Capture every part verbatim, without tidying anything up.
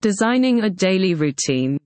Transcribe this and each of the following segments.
Designing a daily routine.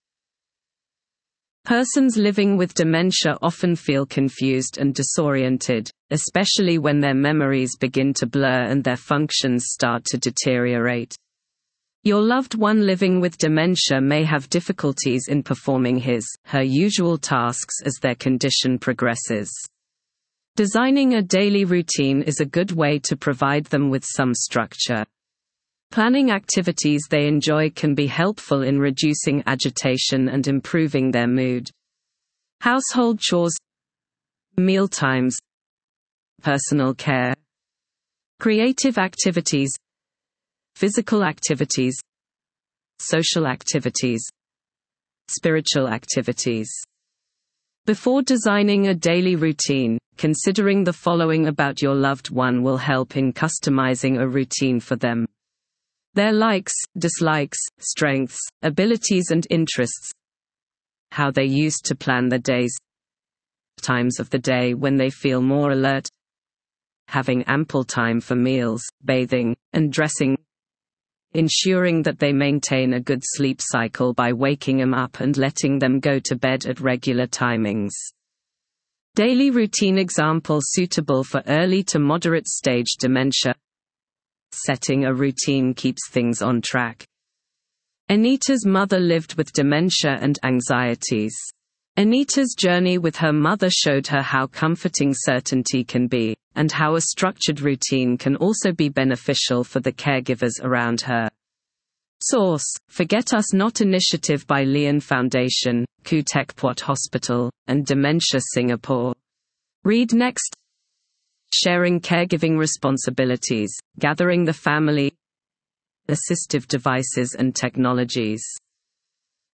Persons living with dementia often feel confused and disoriented, especially when their memories begin to blur and their functions start to deteriorate. Your loved one living with dementia may have difficulties in performing his, her usual tasks as their condition progresses. Designing a daily routine is a good way to provide them with some structure. Planning activities they enjoy can be helpful in reducing agitation and improving their mood. Household chores, mealtimes, personal care, creative activities, physical activities, social activities, spiritual activities. Before designing a daily routine, considering the following about your loved one will help in customizing a routine for them. Their likes, dislikes, strengths, abilities and interests. How they used to plan the days. Times of the day when they feel more alert. Having ample time for meals, bathing, and dressing. Ensuring that they maintain a good sleep cycle by waking them up and letting them go to bed at regular timings. Daily routine example suitable for early to moderate stage dementia. Setting a routine keeps things on track. Anita's mother lived with dementia and anxieties. Anita's journey with her mother showed her how comforting certainty can be, and how a structured routine can also be beneficial for the caregivers around her. Source: Forget Us Not Initiative by Leon Foundation, Khoo Teck Puat Hospital, and Dementia Singapore. Read next. Sharing caregiving responsibilities, gathering the family, assistive devices and technologies.